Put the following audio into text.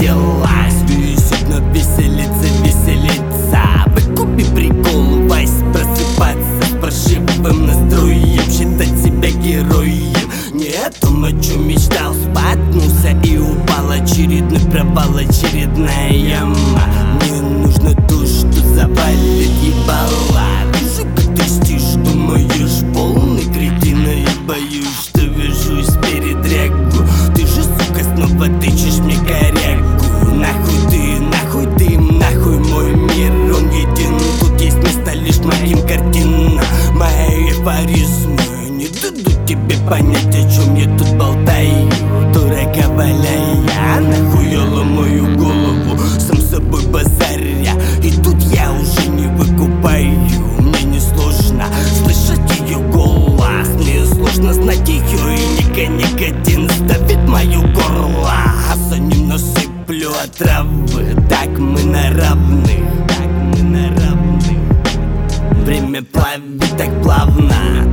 дела. Висит, но веселится, веселится. Выкупи прикол, Вась, просыпаться с паршивым настроем, считать себя героем. Не о том, о чем мечтал, споткнулся и упал. Очередной провал, очередная яма. Мне нужно то, что завалит ебала. Вижу, как ты стишь, думаешь, полный кретин. И боюсь, что вяжусь перед регу. Ты же, сука, снова тычешь мне корягу. Нахуй ты, нахуй мой мир. Он един, тут есть место лишь моим картинам. Мои афоризмы не дадут тебе понять, о чем я тут болтаю. Дурака валяя, нахуела мою голову, сам собой базаря. И тут я уже не выкупаю. Мне не сложно слышать ее голос, мне сложно знать ее, и никотин сдавит мое горло. А за ним насыплю отравы. Так мы на равных, так мы на равных. Время плавит так плавно.